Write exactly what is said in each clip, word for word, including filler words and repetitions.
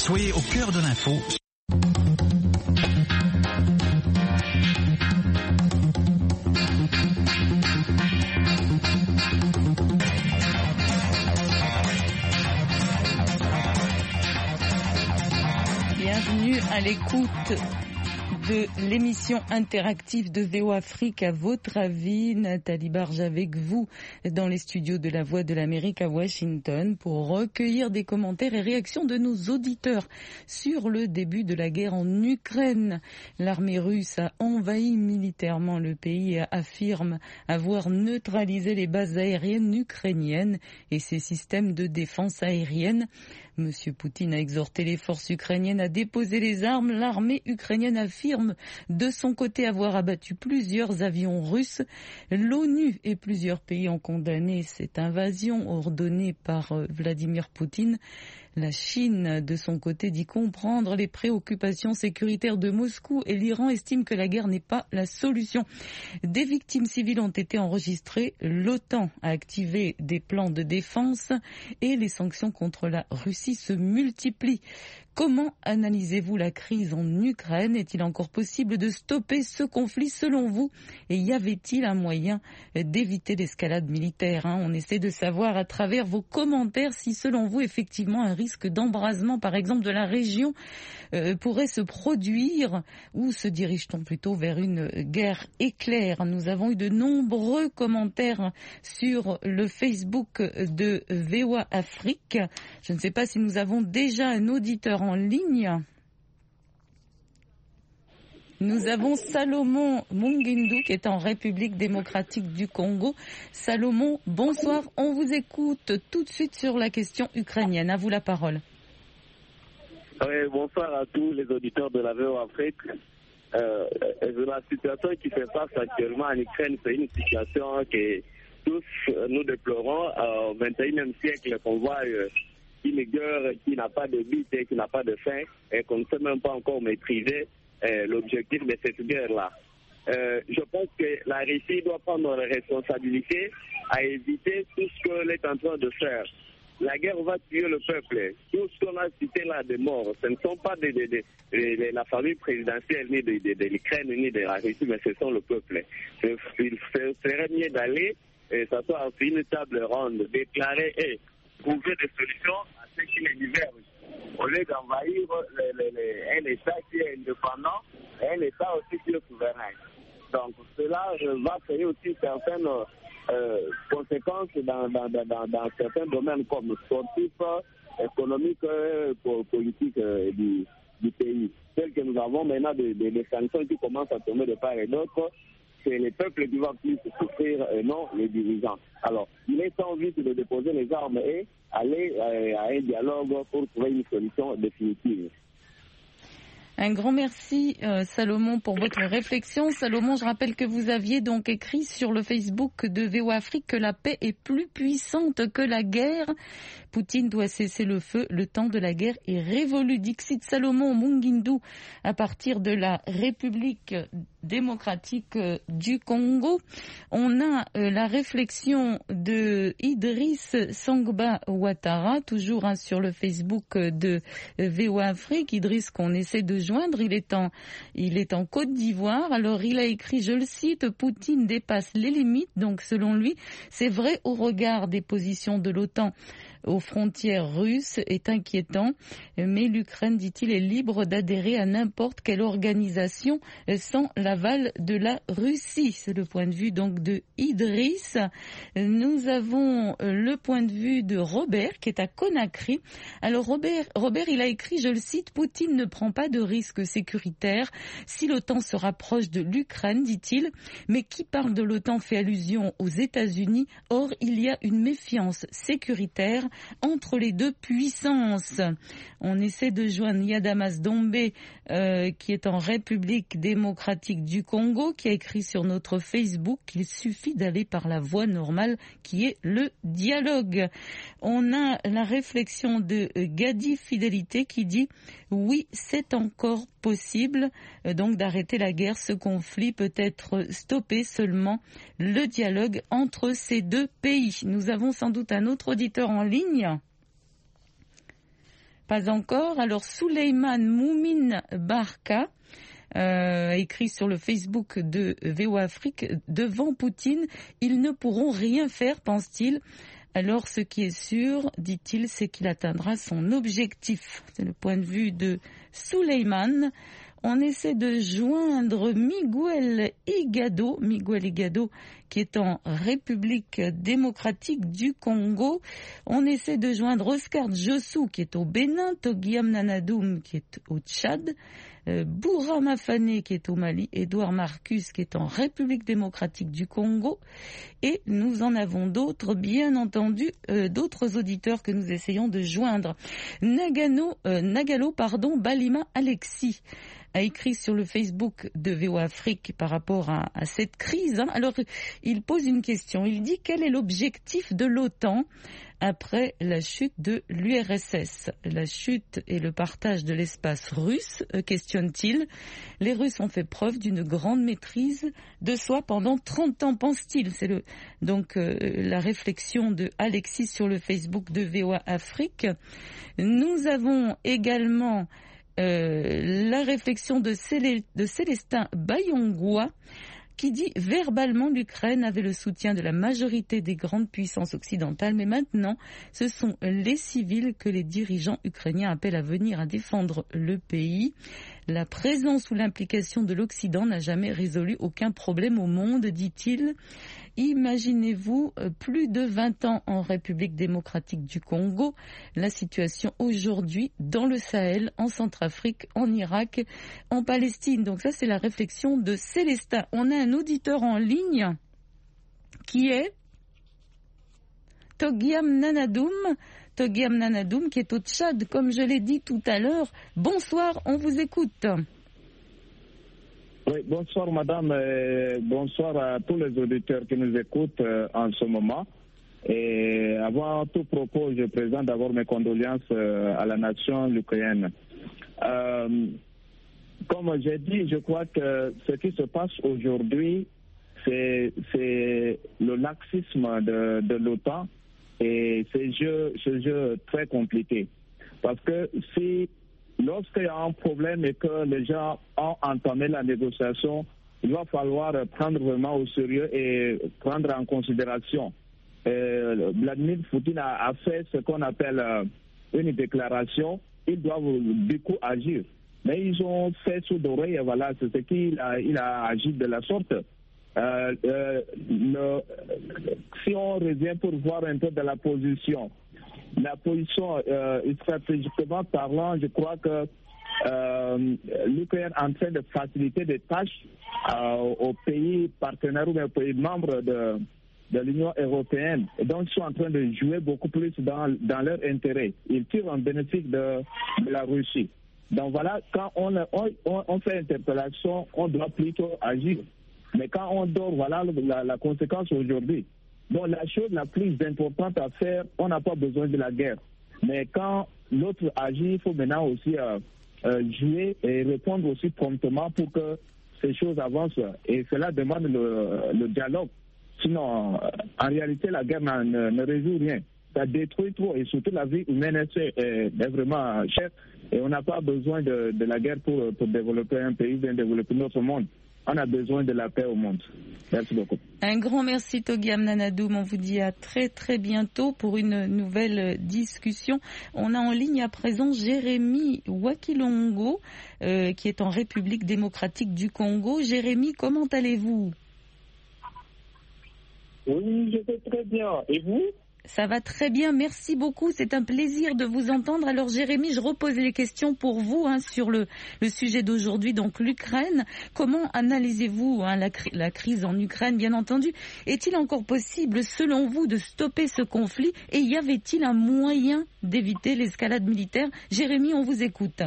Soyez au cœur de l'info. Bienvenue à l'écoute de l'émission interactive de V O Afrique. À votre avis, Nathalie Barge avec vous dans les studios de la Voix de l'Amérique à Washington pour recueillir des commentaires et réactions de nos auditeurs sur le début de la guerre en Ukraine. L'armée russe a envahi militairement le pays et affirme avoir neutralisé les bases aériennes ukrainiennes et ses systèmes de défense aérienne. Monsieur Poutine a exhorté les forces ukrainiennes à déposer les armes. L'armée ukrainienne affirme de son côté avoir abattu plusieurs avions russes. L'ONU et plusieurs pays ont condamné cette invasion ordonnée par Vladimir Poutine. La Chine, de son côté, dit comprendre les préoccupations sécuritaires de Moscou et l'Iran estime que la guerre n'est pas la solution. Des victimes civiles ont été enregistrées. L'OTAN a activé des plans de défense et les sanctions contre la Russie se multiplient. Comment analysez-vous la crise en Ukraine? Est-il encore possible de stopper ce conflit selon vous? Et y avait-il un moyen d'éviter l'escalade militaire, hein? On essaie de savoir à travers vos commentaires si selon vous effectivement un risque d'embrasement par exemple de la région euh, pourrait se produire ou se dirige-t-on plutôt vers une guerre éclair? Nous avons eu de nombreux commentaires sur le Facebook de V O A Afrique. Je ne sais pas si nous avons déjà un auditeur en ligne. Nous avons Salomon Mungindu qui est en République démocratique du Congo. Salomon, bonsoir. On vous écoute tout de suite sur la question ukrainienne. À vous la parole. Oui, bonsoir à tous les auditeurs de la V O Afrique. Euh, la situation qui fait face actuellement en Ukraine, c'est une situation que tous nous déplorons. Au vingt et unième siècle, qu'on voit euh, une guerre qui n'a pas de but et qui n'a pas de fin et qu'on ne sait même pas encore maîtriser euh, l'objectif de cette guerre-là. Euh, je pense que la Russie doit prendre la responsabilité à éviter tout ce qu'elle est en train de faire. La guerre va tuer le peuple. Tout ce qu'on a cité là de morts, ce ne sont pas de, de, de, de, de la famille présidentielle ni de, de, de l'Ukraine ni de la Russie, mais ce sont le peuple. Il serait mieux d'aller et s'asseoir sur une table ronde, déclarer et trouver des solutions à ce qui les diverge, au lieu d'envahir les, les, les, un État qui est indépendant et un État aussi qui est souverain. Donc cela va créer aussi certaines euh, conséquences dans, dans, dans, dans certains domaines comme sportifs, économiques, politiques euh, du, du pays. Telles que nous avons maintenant des, des, des sanctions qui commencent à tomber de part et d'autre, c'est les peuples qui vont plus souffrir et non les dirigeants. Alors, il est temps vite de déposer les armes et aller euh, à un dialogue pour trouver une solution définitive. Un grand merci euh, Salomon pour votre réflexion. Salomon, je rappelle que vous aviez donc écrit sur le Facebook de V O Afrique que la paix est plus puissante que la guerre. Poutine doit cesser le feu, le temps de la guerre est révolu. Dixit Salomon Mungindu à partir de la République démocratique du Congo. On a euh, la réflexion de Idriss Sangba Ouattara, toujours hein, sur le Facebook de V O Afrique. Idriss qu'on essaie de joindre, il est en, il est en Côte d'Ivoire. Alors il a écrit, je le cite, Poutine dépasse les limites. Donc selon lui, c'est vrai au regard des positions de l'OTAN aux frontières russes est inquiétant, mais l'Ukraine, dit-il, est libre d'adhérer à n'importe quelle organisation sans l'aval de la Russie. C'est le point de vue donc de Idriss. Nous avons le point de vue de Robert qui est à Conakry. Alors Robert, Robert, il a écrit, je le cite, Poutine ne prend pas de risque sécuritaire si l'OTAN se rapproche de l'Ukraine, dit-il, mais qui parle de l'OTAN fait allusion aux États-Unis. Or, il y a une méfiance sécuritaire entre les deux puissances. On essaie de joindre Yadamas Dombé, euh, qui est en République démocratique du Congo, qui a écrit sur notre Facebook qu'il suffit d'aller par la voie normale, qui est le dialogue. On a la réflexion de Gadi Fidélité qui dit « Oui, c'est encore possible euh, donc d'arrêter la guerre. Ce conflit peut être stoppé seulement le dialogue entre ces deux pays. » Nous avons sans doute un autre auditeur en ligne. Pas encore. Alors, Souleymane Moumin Barka euh, écrit sur le Facebook de V O Afrique, devant Poutine, ils ne pourront rien faire, pense-t-il. Alors, ce qui est sûr, dit-il, c'est qu'il atteindra son objectif. C'est le point de vue de Souleymane. On essaie de joindre Miguel Higado, Miguel Higado qui est en République démocratique du Congo. On essaie de joindre Oscar Djossou qui est au Bénin, Togiam Nanadoum qui est au Tchad, euh, Boura Mafane qui est au Mali, Edouard Marcus qui est en République démocratique du Congo. Et nous en avons d'autres, bien entendu, euh, d'autres auditeurs que nous essayons de joindre. Nagano, euh, Nagalo, pardon, Balima Alexis a écrit sur le Facebook de V O Afrique par rapport à, à cette crise. Hein. Alors, il pose une question. Il dit quel est l'objectif de l'OTAN après la chute de l'U R S S? La chute et le partage de l'espace russe, euh, questionne-t-il. Les Russes ont fait preuve d'une grande maîtrise de soi pendant trente ans, pense-t-il. C'est le, donc euh, la réflexion de Alexis sur le Facebook de V O Afrique. Nous avons également Euh, la réflexion de, Célé, de Célestin Bayongoua qui dit verbalement l'Ukraine avait le soutien de la majorité des grandes puissances occidentales, mais maintenant ce sont les civils que les dirigeants ukrainiens appellent à venir à défendre le pays. La présence ou l'implication de l'Occident n'a jamais résolu aucun problème au monde, dit-il. Imaginez-vous, plus de vingt ans en République démocratique du Congo, la situation aujourd'hui dans le Sahel, en Centrafrique, en Irak, en Palestine. Donc ça, c'est la réflexion de Célestin. On a un auditeur en ligne qui est Togiam Nanadoum, Togiam Nanadoum qui est au Tchad, comme je l'ai dit tout à l'heure. Bonsoir, on vous écoute. Oui, bonsoir madame, et bonsoir à tous les auditeurs qui nous écoutent euh, en ce moment. Et avant tout propos, je présente d'abord mes condoléances euh, à la nation ukrainienne. Euh, comme j'ai dit, je crois que ce qui se passe aujourd'hui, c'est, c'est le laxisme de, de l'OTAN et ce jeu, ce jeu très compliqué. Parce que si lorsqu'il y a un problème et que les gens ont entamé la négociation, il va falloir prendre vraiment au sérieux et prendre en considération. Euh, Vladimir Poutine a, a fait ce qu'on appelle euh, une déclaration. Ils doivent du coup agir. Mais ils ont fait sous l'oreille, voilà, c'est ce qu'il a, il a agi de la sorte. Euh, euh, le, si on revient pour voir un peu de la position, la position euh, stratégiquement parlant, je crois que euh, l'Ukraine est en train de faciliter des tâches euh, aux pays partenaires ou aux pays membres de, de l'Union européenne. Et donc, ils sont en train de jouer beaucoup plus dans, dans leur intérêt. Ils tirent un bénéfice de, de la Russie. Donc voilà, quand on, on, on fait interpellation, on doit plutôt agir. Mais quand on dort, voilà la, la conséquence aujourd'hui. Donc la chose la plus importante à faire, on n'a pas besoin de la guerre. Mais quand l'autre agit, il faut maintenant aussi euh, euh, jouer et répondre aussi promptement pour que ces choses avancent. Et cela demande le, le dialogue. Sinon, euh, en réalité, la guerre ne, ne résout rien. Ça détruit trop et surtout la vie humaine est, est vraiment chère. Et on n'a pas besoin de, de la guerre pour, pour développer un pays, bien développer notre monde. On a besoin de la paix au monde. Merci beaucoup. Un grand merci Togiam Nanadoum. On vous dit à très très bientôt pour une nouvelle discussion. On a en ligne à présent Jérémy Wakilongo euh, qui est en République démocratique du Congo. Jérémy, comment allez-vous? Oui, je vais très bien. Et vous? Ça va très bien, merci beaucoup. C'est un plaisir de vous entendre. Alors Jérémy, je repose les questions pour vous hein, sur le, le sujet d'aujourd'hui, donc l'Ukraine. Comment analysez-vous hein, la, la crise en Ukraine, bien entendu? Est-il encore possible, selon vous, de stopper ce conflit? Et y avait-il un moyen d'éviter l'escalade militaire? Jérémy, on vous écoute.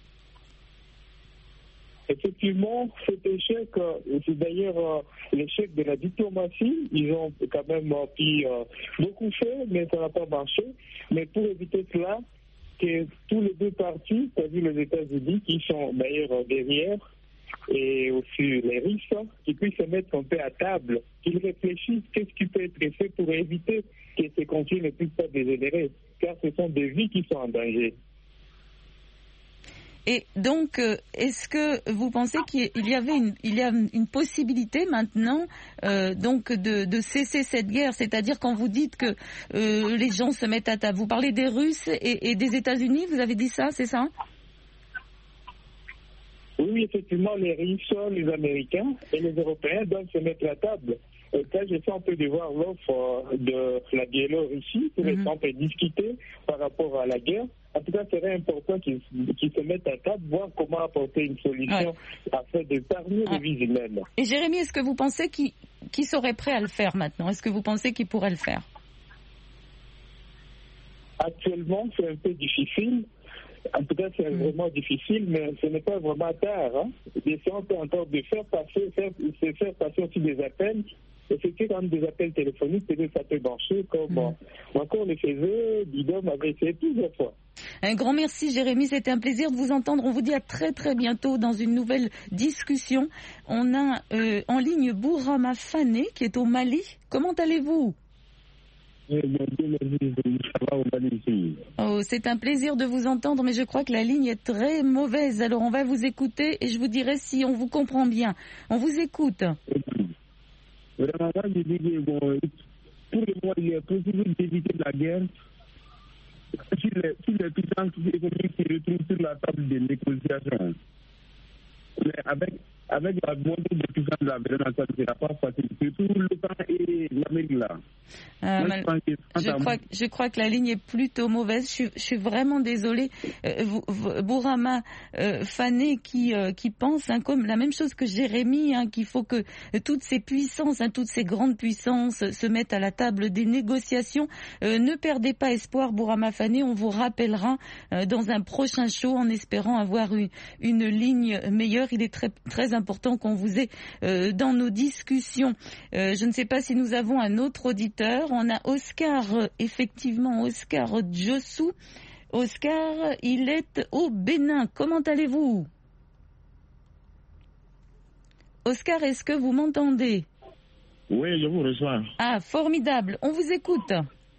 Effectivement, cet échec, c'est d'ailleurs euh, l'échec de la diplomatie. Ils ont quand même euh, pu euh, beaucoup faire, mais ça n'a pas marché. Mais pour éviter cela, que tous les deux parties, c'est-à-dire les États-Unis, qui sont d'ailleurs derrière, et aussi les Russes, qui puissent se mettre un peu à table, qu'ils réfléchissent qu'est-ce qui peut être fait pour éviter que ces conflits ne puissent pas dégénérer, car ce sont des vies qui sont en danger. Et donc, euh, est-ce que vous pensez qu'il y avait une, il y a une possibilité maintenant euh, donc de, de cesser cette guerre? C'est-à-dire quand vous dites que euh, les gens se mettent à table, vous parlez des Russes et, et des États-Unis, vous avez dit ça, c'est ça? Oui, effectivement, les Russes, les Américains et les Européens doivent se mettre à table. Euh, quand j'essaie un peu de voir l'offre de la Biélorussie, pour mm-hmm. exemple, discuter par rapport à la guerre, en tout cas, il serait important qu'ils qu'ils se mettent à table, voir comment apporter une solution ouais. afin d'épargner ouais. les vies humaines. Et Jérémy, est-ce que vous pensez qu'ils qu'ils seraient prêts à le faire maintenant? Est-ce que vous pensez qu'ils pourraient le faire? Actuellement, c'est un peu difficile. En tout cas, c'est mmh. vraiment difficile, mais ce n'est pas vraiment tard. Hein. Et si on peut encore de faire passer, faire, faire passer aussi des appels, effectuer quand même des appels téléphoniques, peut-être ça peut marcher, comme mmh. euh, encore le faisait, Bidom avait essayé plusieurs fois. Un grand merci Jérémy, c'était un plaisir de vous entendre. On vous dit à très très bientôt dans une nouvelle discussion. On a euh, en ligne Bourama Fané qui est au Mali. Comment allez-vous ? Oh, c'est un plaisir de vous entendre, mais je crois que la ligne est très mauvaise. Alors on va vous écouter et je vous dirai si on vous comprend bien. On vous écoute. Vraiment, moi, je dis que bon, pour le moment, il est possible d'éviter la guerre si les, si les puissances économiques se retrouvent sur la table des négociations. Mais avec, avec la montée des puissances de la Bénin, ça ne sera pas facile. Surtout l'OTAN et l'Amérique là. Euh, Moi, je, pense que, je, crois, je crois que la ligne est plutôt mauvaise. Je suis, je suis vraiment désolée. Euh, vous, vous, Bourama euh, Fané qui, euh, qui pense hein, comme la même chose que Jérémy, hein, qu'il faut que euh, toutes ces puissances, hein, toutes ces grandes puissances euh, se mettent à la table des négociations. Euh, ne perdez pas espoir, Bourama Fané. On vous rappellera euh, dans un prochain show en espérant avoir une, une ligne meilleure. Il est très, très important qu'on vous ait euh, dans nos discussions. Euh, je ne sais pas si nous avons un autre auditeur. On a Oscar, effectivement, Oscar Djossou. Oscar, il est au Bénin. Comment allez-vous? Oscar, est-ce que vous m'entendez? Oui, je vous reçois. Ah, formidable. On vous écoute.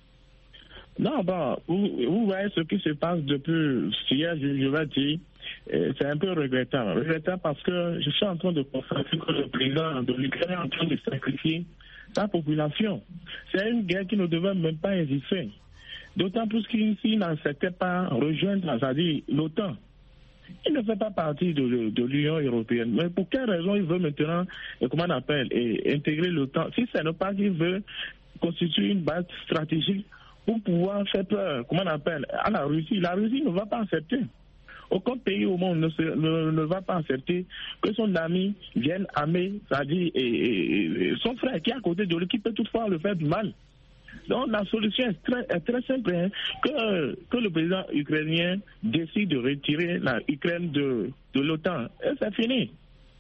Non, bon, vous, vous voyez ce qui se passe depuis hier, je, je vais dire, c'est un peu regrettable. Regrettable parce que je suis en train de constater que le président de l'Ukraine est en train de sacrifier sa population. C'est une guerre qui ne devait même pas exister. D'autant plus qu'il n'acceptait pas rejoindre, c'est-à-dire l'OTAN. Il ne fait pas partie de, de, de l'Union européenne. Mais pour quelle raison il veut maintenant, comment on appelle, et, intégrer l'OTAN? Si ce n'est pas qu'il veut constituer une base stratégique pour pouvoir faire peur, comment on appelle, à la Russie. La Russie ne va pas accepter. Aucun pays au monde ne, se, ne, ne va pas accepter que son ami vienne armer, c'est-à-dire et, et, et son frère qui est à côté de lui, qui peut toutefois le faire du mal. Donc la solution est très, est très simple, hein, que, que le président ukrainien décide de retirer la Ukraine de, de l'OTAN. Et c'est fini.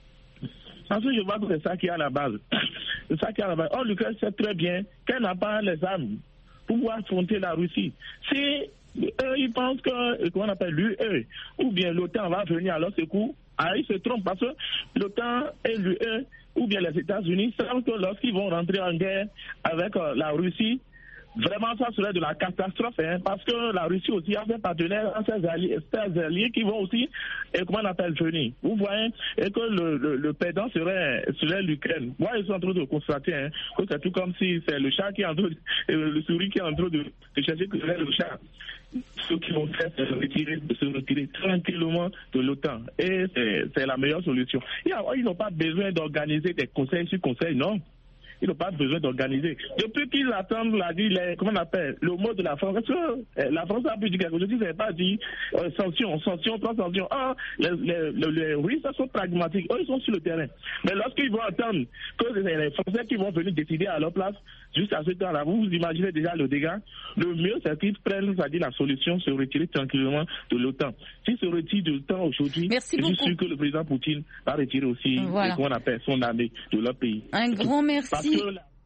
Ensuite, je vois que c'est ça qui est à la base. C'est ça qui est à la base. Or, l'Ukraine sait très bien qu'elle n'a pas les armes pour pouvoir affronter la Russie. Si eux, ils pensent que, comment on appelle, l'U E ou bien l'OTAN va venir à leur secours, ah, ils se trompent parce que l'OTAN et l'U E ou bien les États-Unis savent que lorsqu'ils vont rentrer en guerre avec euh, la Russie, vraiment ça serait de la catastrophe, hein, parce que la Russie aussi a ses partenaires, a ses alliés, ses alliés qui vont aussi, et comment on appelle, venir. Vous voyez, et que le, le, le perdant serait, serait l'Ukraine. Moi, ils sont en train de constater hein, que c'est tout comme si c'est le chat qui est en train de, le souris qui est en train de, de chercher que c'est le chat. Ce qu'ils vont faire, c'est se retirer, de se retirer tranquillement de l'OTAN. Et c'est, c'est la meilleure solution. Ils n'ont pas besoin d'organiser des conseils sur conseils, non. Ils n'ont pas besoin d'organiser. Depuis qu'ils attendent la dit, les, comment on appelle, le mot de la France, parce que euh, la France a pu dire quelque chose, ils n'avaient pas dit euh, sanctions, sanctions, trois sanctions. Ah, les, les, les, les Russes sont pragmatiques, eux ils sont sur le terrain. Mais lorsqu'ils vont attendre que les, les Français qui vont venir décider à leur place, jusqu'à ce temps-là, vous vous imaginez déjà le dégât. Le mieux, c'est qu'ils prennent, c'est-à-dire la solution, se retirer tranquillement de l'OTAN. S'ils se retirent de l'OTAN aujourd'hui, je suis sûr que le président Poutine va retirer aussi, voilà, comment on appelle, son armée de leur pays. Un grand merci. Parce que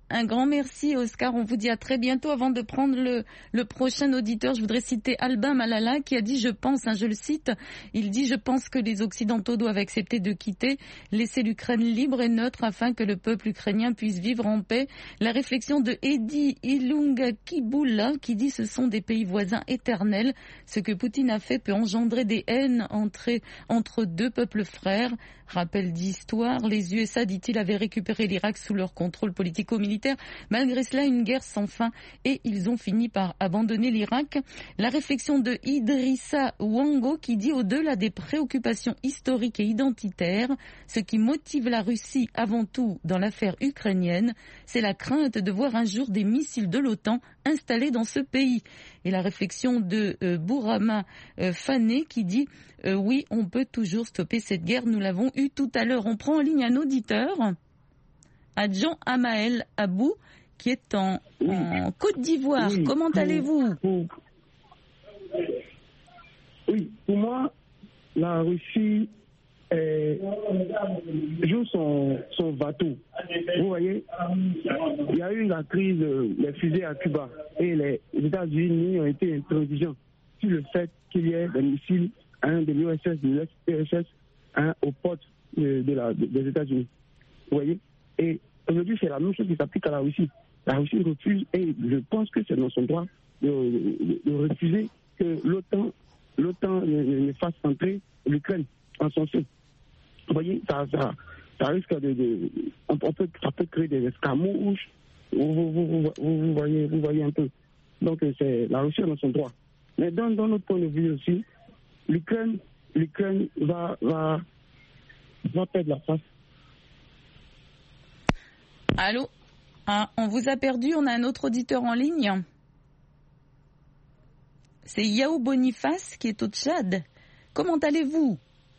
Un grand merci, Oscar. On vous dit à très bientôt. Avant de prendre le, le prochain auditeur, je voudrais citer Albin Malala qui a dit, je pense, hein, je le cite, il dit, je pense que les Occidentaux doivent accepter de quitter, laisser l'Ukraine libre et neutre afin que le peuple ukrainien puisse vivre en paix. La réflexion de Edi Ilunga-Kibula qui dit, ce sont des pays voisins éternels. Ce que Poutine a fait peut engendrer des haines entre, entre deux peuples frères. Rappel d'histoire, les U S A, dit-il, avaient récupéré l'Irak sous leur contrôle politico-militaire. Malgré cela, une guerre sans fin et ils ont fini par abandonner l'Irak. La réflexion de Idrissa Wango qui dit, au-delà des préoccupations historiques et identitaires, ce qui motive la Russie avant tout dans l'affaire ukrainienne, c'est la crainte de voir un jour des missiles de l'OTAN installés dans ce pays. Et la réflexion de euh, Bourama euh, Fané qui dit euh, oui, on peut toujours stopper cette guerre, nous l'avons eu tout à l'heure. On prend en ligne un auditeur, Adjan Amael Abou, qui est en, oui. en Côte d'Ivoire. Oui. Comment pour, allez-vous pour... Oui, pour moi, la Russie euh, joue son, son bateau. Vous voyez, il y a eu la crise des fusées à Cuba et les États-Unis ont été intransigeants sur le fait qu'il y ait des missiles, un de l'U S S, de l'U S S, un aux portes de, de la, de, des États-Unis. Vous voyez, et aujourd'hui, c'est la même chose qui s'applique à la Russie. La Russie refuse, et je pense que c'est dans son droit de, de, de refuser que l'OTAN, l'OTAN ne fasse entrer l'Ukraine en son sein. Vous voyez, ça, ça, ça risque de, de on peut, ça peut créer des escarmouches. Vous, vous, vous, vous, vous, voyez, vous voyez un peu. Donc, c'est la Russie dans son droit. Mais dans, dans notre point de vue aussi, l'Ukraine, l'Ukraine va, va, va perdre la face. Allô? Ah, on vous a perdu, on a un autre auditeur en ligne. C'est Yao Boniface qui est au Tchad. Comment allez-vous?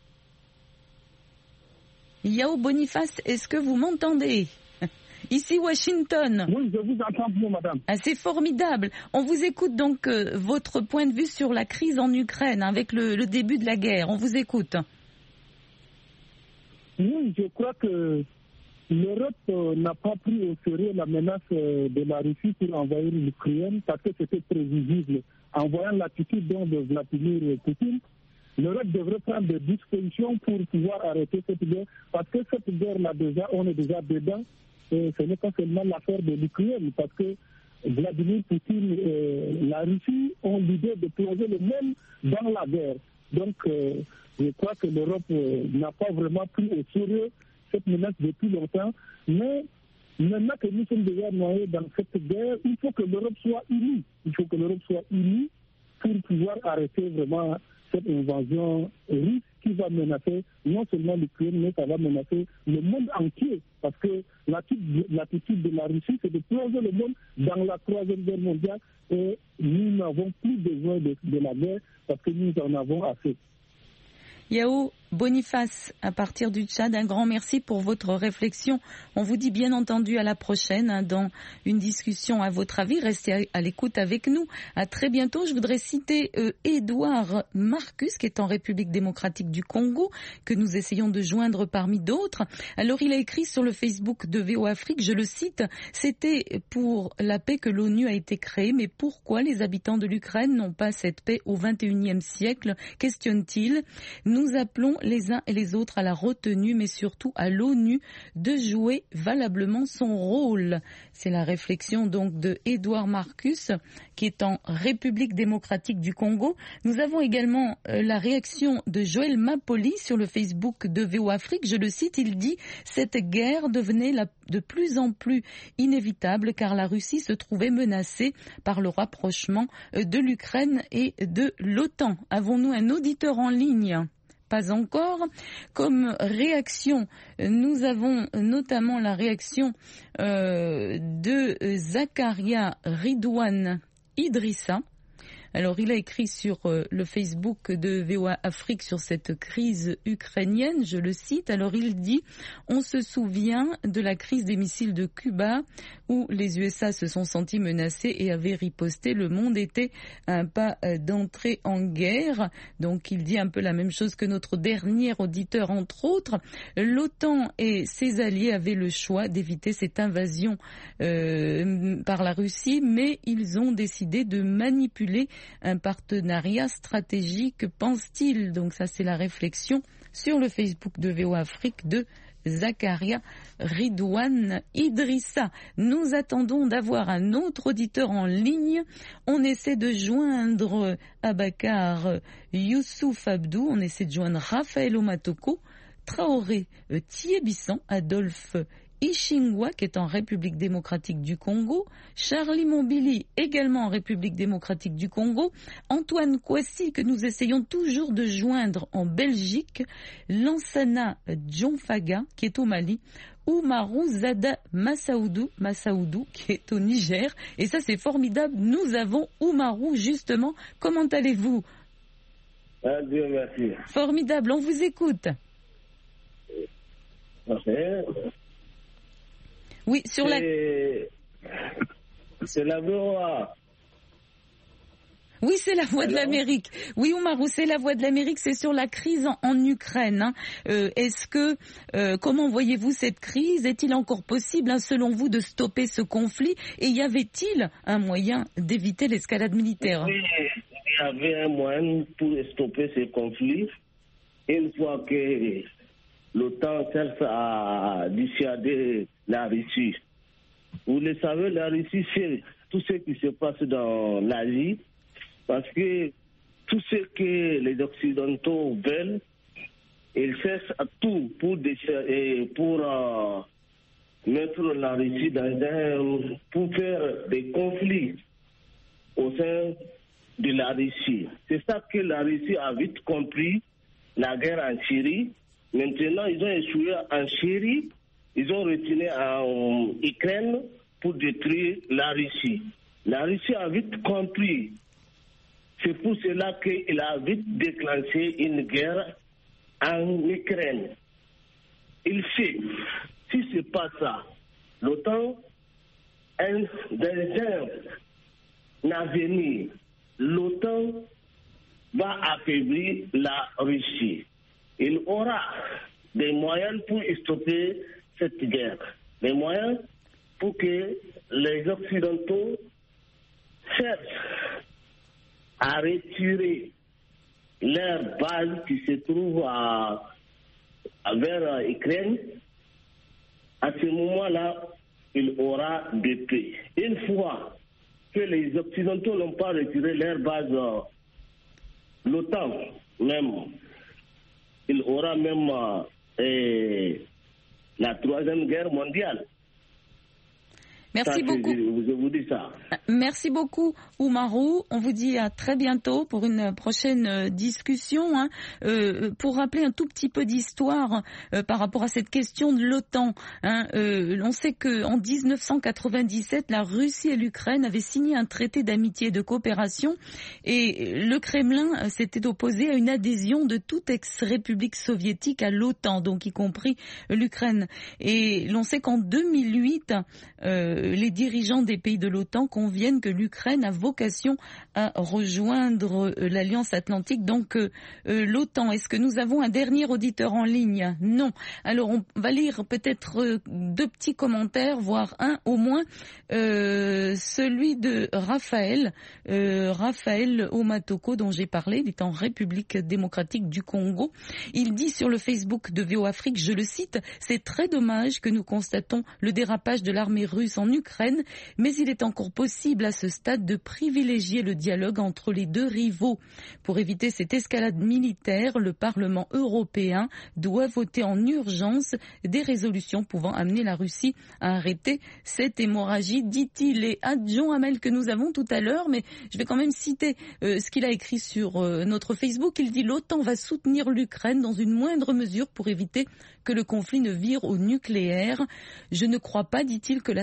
Yao Boniface, est-ce que vous m'entendez? Ici Washington. Oui, je vous entends bien, madame. Ah, c'est formidable. On vous écoute donc euh, votre point de vue sur la crise en Ukraine avec le, le début de la guerre. On vous écoute. Oui, je crois que l'Europe euh, n'a pas pris au sérieux la menace euh, de la Russie pour envahir l'Ukraine parce que c'était prévisible. En voyant l'attitude de Vladimir Poutine, l'Europe devrait prendre des dispositions pour pouvoir arrêter cette guerre parce que cette guerre-là, déjà, on est déjà dedans. Et ce n'est pas seulement l'affaire de l'Ukraine parce que Vladimir Poutine et la Russie ont l'idée de plonger le même dans la guerre. Donc, euh, je crois que l'Europe euh, n'a pas vraiment pris au sérieux cette menace depuis longtemps, mais maintenant que nous sommes déjà noyés dans cette guerre, il faut que l'Europe soit unie. Il faut que l'Europe soit unie pour pouvoir arrêter vraiment cette invasion russe qui va menacer non seulement l'Ukraine, mais ça va menacer le monde entier. Parce que l'attitude de la Russie, c'est de plonger le monde dans la troisième guerre mondiale et nous n'avons plus besoin de, de la guerre parce que nous en avons assez. Yao Boniface, à partir du Tchad, un grand merci pour votre réflexion. On vous dit bien entendu à la prochaine hein, dans une discussion à votre avis. Restez à, à l'écoute avec nous. À très bientôt. Je voudrais citer euh, Édouard Marcus, qui est en République démocratique du Congo, que nous essayons de joindre parmi d'autres. Alors, il a écrit sur le Facebook de V O Afrique, je le cite, « C'était pour la paix que l'ONU a été créée, mais pourquoi les habitants de l'Ukraine n'ont pas cette paix au vingt et unième siècle ?» questionne-t-il. Nous appelons les uns et les autres à la retenue, mais surtout à l'ONU de jouer valablement son rôle. C'est la réflexion donc de Édouard Marcus, qui est en République démocratique du Congo. Nous avons également euh, la réaction de Joël Mapoli sur le Facebook de V O Afrique. Je le cite, il dit « Cette guerre devenait la, de plus en plus inévitable car la Russie se trouvait menacée par le rapprochement de l'Ukraine et de l'OTAN. » Avons-nous un auditeur en ligne ? Pas encore. Comme réaction, nous avons notamment la réaction euh, de Zakaria Ridouane Idrissa. Alors, il a écrit sur euh, le Facebook de V O A Afrique sur cette crise ukrainienne, je le cite. Alors, il dit « On se souvient de la crise des missiles de Cuba où les U S A se sont sentis menacés et avaient riposté. Le monde était à un pas d'entrée en guerre. » Donc, il dit un peu la même chose que notre dernier auditeur, entre autres. L'OTAN et ses alliés avaient le choix d'éviter cette invasion euh, par la Russie, mais ils ont décidé de manipuler un partenariat stratégique, pense-t-il. Donc ça, c'est la réflexion sur le Facebook de V O A Afrique de Zakaria Ridouane Idrissa. Nous attendons d'avoir un autre auditeur en ligne. On essaie de joindre Abakar Youssouf Abdou, on essaie de joindre Raphaël Omatoko, Traoré Thiébissan, Adolphe Ishingwa qui est en République démocratique du Congo, Charlie Mombili également en République démocratique du Congo, Antoine Kouassi que nous essayons toujours de joindre en Belgique, Lansana Djonfaga qui est au Mali, Oumarou Zada Massaoudou, Massaoudou qui est au Niger. Et ça c'est formidable, nous avons Oumarou justement. Comment allez-vous? Ah, Dieu merci. Formidable, on vous écoute. Okay. Oui, sur la... C'est la V O A. Oui, c'est la voix Alors? de l'Amérique. Oui, Oumarou, c'est la voix de l'Amérique. C'est sur la crise en, en Ukraine. Hein. Euh, est-ce que, euh, comment voyez-vous cette crise? Est-il encore possible, hein, selon vous, de stopper ce conflit? Et y avait-il un moyen d'éviter l'escalade militaire? Oui, il y avait un moyen pour stopper ce conflit. Une fois que l'OTAN cherche à dissuader la Russie. Vous le savez, la Russie fait tout ce qui se passe dans l'Asie parce que tout ce que les Occidentaux veulent, ils cherchent à tout pour, pour euh, mettre la Russie dans un... pour faire des conflits au sein de la Russie. C'est ça que la Russie a vite compris, la guerre en Syrie. Maintenant, ils ont échoué en Syrie, ils ont retiré en Ukraine pour détruire la Russie. La Russie a vite compris. C'est pour cela qu'il a vite déclenché une guerre en Ukraine. Il sait, si ce n'est pas ça, l'OTAN, dans un avenir, l'OTAN va affaiblir la Russie. Il aura des moyens pour stopper cette guerre, des moyens pour que les Occidentaux cherchent à retirer leur base qui se trouve à, à vers l'Ukraine. À ce moment-là, il aura des paix. Une fois que les Occidentaux n'ont pas retiré leur base, l'OTAN même, il aura même euh, la troisième guerre mondiale. Merci ça, beaucoup. Je, je vous dis ça. Merci beaucoup, Oumarou. On vous dit à très bientôt pour une prochaine discussion. Hein. Euh, pour rappeler un tout petit peu d'histoire euh, par rapport à cette question de l'OTAN. Hein. Euh, on sait qu'en dix-neuf cent quatre-vingt-dix-sept, la Russie et l'Ukraine avaient signé un traité d'amitié et de coopération et le Kremlin s'était opposé à une adhésion de toute ex-république soviétique à l'OTAN, donc y compris l'Ukraine. Et l'on sait qu'en deux mille huit, euh, les dirigeants des pays de l'OTAN conviennent que l'Ukraine a vocation à rejoindre l'Alliance Atlantique, donc euh, l'OTAN. Est-ce que nous avons un dernier auditeur en ligne? Non. Alors on va lire peut-être euh, deux petits commentaires, voire un au moins. Euh, celui de Raphaël, euh, Raphaël Omatoko dont j'ai parlé, il est en République démocratique du Congo. Il dit sur le Facebook de V O Afrique, je le cite, « C'est très dommage que nous constatons le dérapage de l'armée russe en Ukraine, mais il est encore possible à ce stade de privilégier le dialogue entre les deux rivaux. Pour éviter cette escalade militaire, le Parlement européen doit voter en urgence des résolutions pouvant amener la Russie à arrêter cette hémorragie, dit-il. Et adjoint Hamel que nous avons tout à l'heure, mais je vais quand même citer euh, ce qu'il a écrit sur euh, notre Facebook. Il dit « L'OTAN va soutenir l'Ukraine dans une moindre mesure pour éviter que le conflit ne vire au nucléaire. Je ne crois pas, dit-il, que la stratégie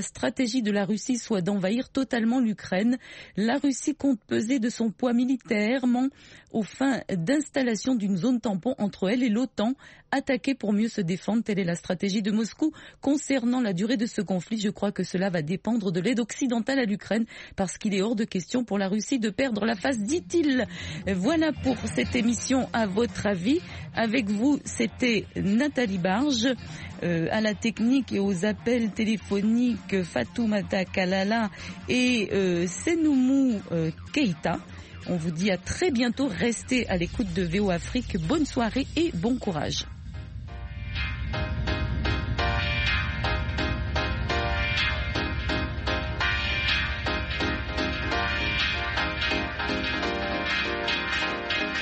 stratégie de la Russie soit d'envahir totalement l'Ukraine. La Russie compte peser de son poids militairement aux fins d'installation d'une zone tampon entre elle et l'OTAN, attaquer pour mieux se défendre. Telle est la stratégie de Moscou concernant la durée de ce conflit. Je crois que cela va dépendre de l'aide occidentale à l'Ukraine parce qu'il est hors de question pour la Russie de perdre la face, dit-il. Voilà pour cette émission À votre avis. Avec vous, c'était Nathalie Barge, euh, à la technique et aux appels téléphoniques Fatoumata Kalala et euh, Senoumou euh, Keita. On vous dit à très bientôt. Restez à l'écoute de V O Afrique. Bonne soirée et bon courage.